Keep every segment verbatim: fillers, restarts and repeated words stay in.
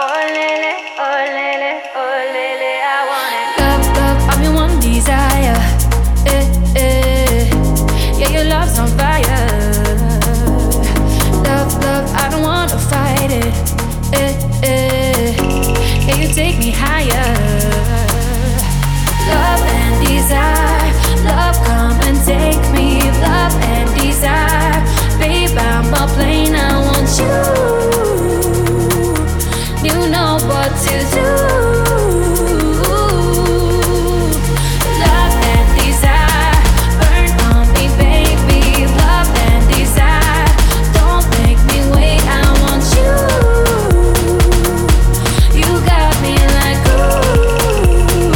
lele, oh lele, oh lele, I want it. Love, love, I'm your one desire. Eh, eh. Yeah, your love's on fire. Love, love, I don't wanna fight it. Eh, eh. Yeah, you take me higher. Love and desire. Love, come and take me. Love and desire. Babe, I'm a plane, I want you. You know what to do. Love and desire, burn on me, baby. Love and desire, don't make me wait. I want you. You got me like ooh.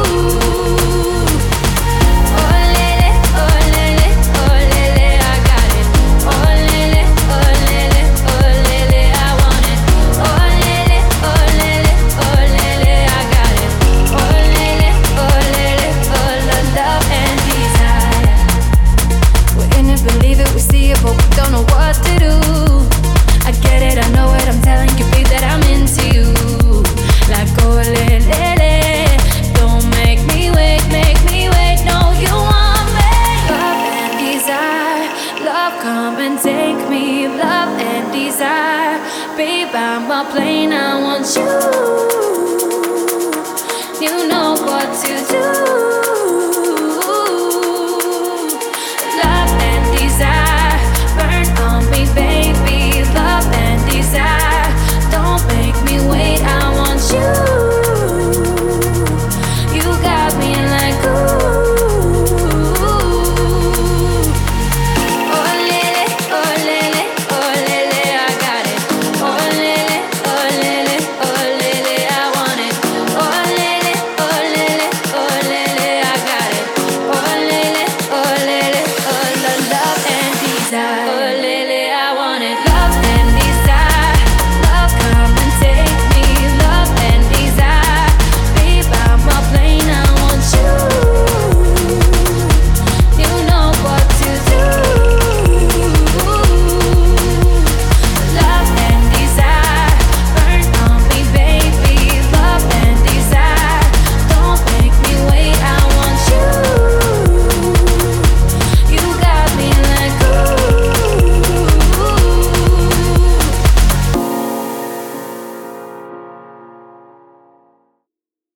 Oh lele, oh lele, oh lele, I got it. Oh lele, oh lele, oh lele, I want it. Oh lele, oh lele, oh lele, I got it. Oh lele, oh lele, oh la, love and desire. We're in it, believe it, we see it, but we don't know what to do. I get it, I know it, I'm telling you, babe, that I'm into you. Like oh lele, don't make me wait, make me wait. No, you want me. Love and desire, love, come and take me. Love and desire, babe, I'm a plane, I want you.